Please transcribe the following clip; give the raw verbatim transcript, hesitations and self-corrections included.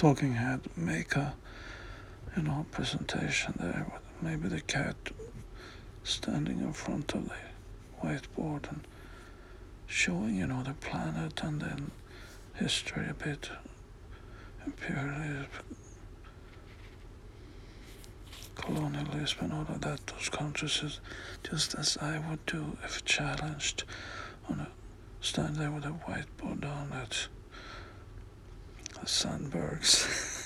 talking head make a, you know, presentation there with maybe the cat standing in front of the whiteboard and showing, you know, the planet and then history a bit, imperialism, colonialism and all of that, those countries, just as I would do if challenged on a stand there with a whiteboard down at Sandbergs.